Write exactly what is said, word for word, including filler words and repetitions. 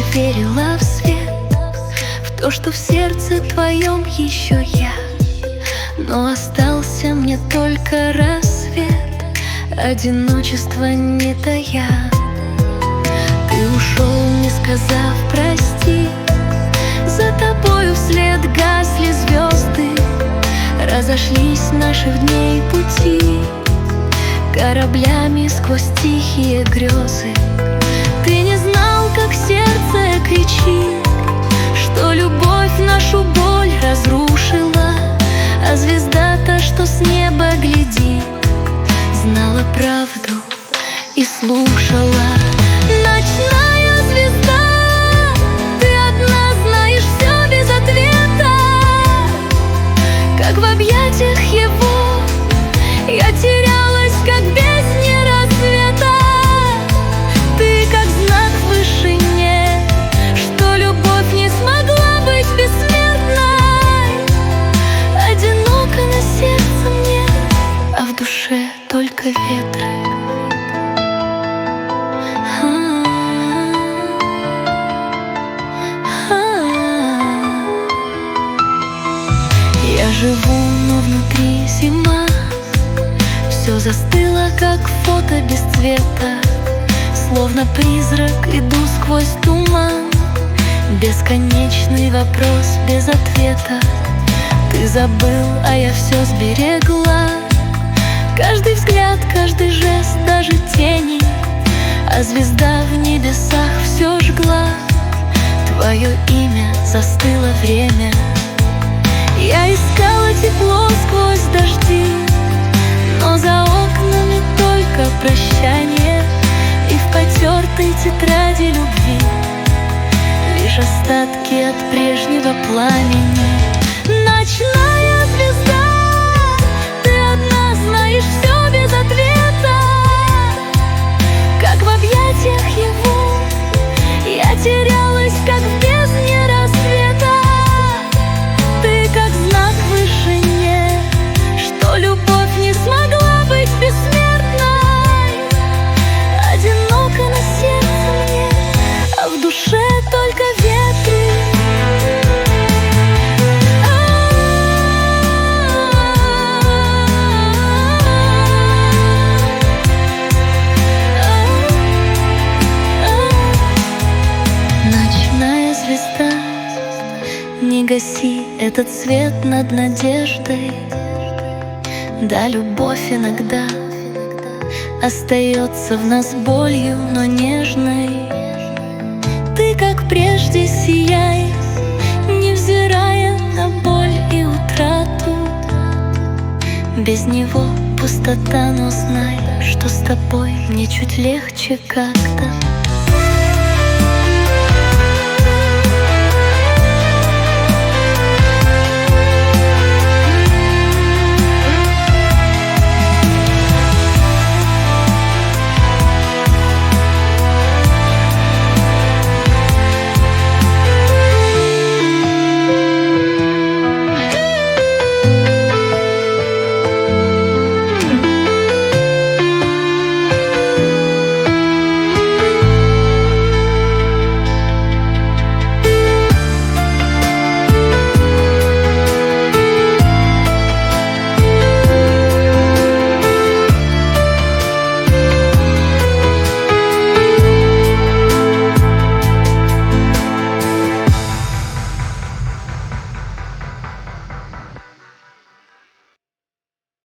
верила в свет, в то, что в сердце твоем еще я. Но остался мне только рассвет, одиночество не тая. Ты ушел, не сказав прости, за тобою вслед гасли звезды, разошлись наших дней пути кораблями сквозь тихие грезы. Ты не знал, как сердце кричит, что любовь нашу боль разрушила, а звезда-то, что с неба глядит, знала правду и слушала. Ночная звезда, ты одна знаешь все без ответа, как в объятиях его я терялась, как в бездне рассвета. Ты как знак в вышине, что любовь не смогла быть бессмертной. Одиноко на сердце мне, а в душе только ветры. Я живу, но внутри зима, все застыло, как фото без цвета. Словно призрак иду сквозь туман, бесконечный вопрос без ответа. Ты забыл, а я все сберегла, каждый взгляд, каждый жест, даже тени, а звезда в небесах все жгла. Твое имя застыло время. Я искала тепло сквозь дожди, но за окнами только прощание, и в потертой тетради любви лишь остатки от прежнего пламени. Ночная звезда, ты одна знаешь все без ответа, как в объятиях его я терялась, как в бездне рассвета. Ты как знак в вышине, что любовь не смогла быть бессмертной. Одиноко на сердце мне, а в душе только ветры. Ночная звезда, не гаси этот свет над надеждой. Да, любовь иногда остается в нас болью, но нежной. Ты, как прежде, сияй, невзирая на боль и утрату. Без него пустота, но знай, что с тобой мне чуть легче как-то.